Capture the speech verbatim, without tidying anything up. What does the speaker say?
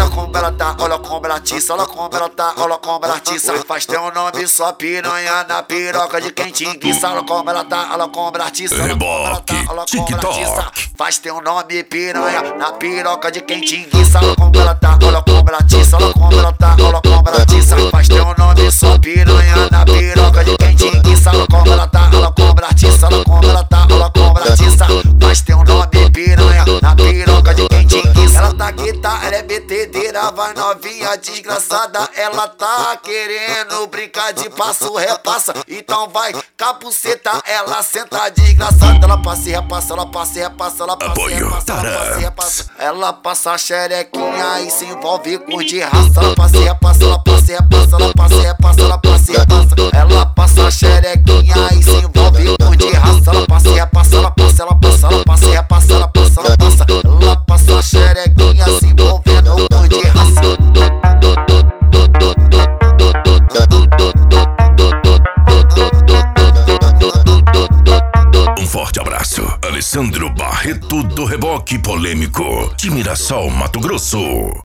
como ela tá, olha como ela atiça, olha como ela tá, olha como ela atiça. Faz teu nome só piranha na piroca de quem te enguiça. Olha como ela tá, olha como ela atiça, olha como ela tá, olha como ela atiça. Faz teu nome piranha na piroca de quem te enguiça. Olha como ela tá, olha como ela atiça, olha como ela tá, olha como ela atiça. Faz teu nome só piranha na piroca de quem te enguiça. Olha como ela tá, olha como ela atiça, olha como ela tá, olha como ela atiça. Faz teu nome piranha na piroca de quem te enguiça. Ela tá guitarra, ela é betedeira, vai novinha desgraçada. Ela tá querendo brincar de passo, repassa. Então vai, capuceta, ela senta desgraçada. Ela passa e repassa, ela passa e repassa, ela passa e repassa, ela passa e repassa. Ela passa a xerequinha e se envolve com de raça. Ela passa e repassa, ela passa e repassa, ela passa e repassa, ela passa e repassa. Ela passa a xerequinha e se envolve com de raça. Ela passa e repassa, ela passa, ela passa, ela passa e repassa, ela passa, ela passa. Ela passa a xerequinha se envolvendo com de raça. Um forte abraço, Alessandro Barreto do Reboque Polêmico, de Mirassol, Mato Grosso.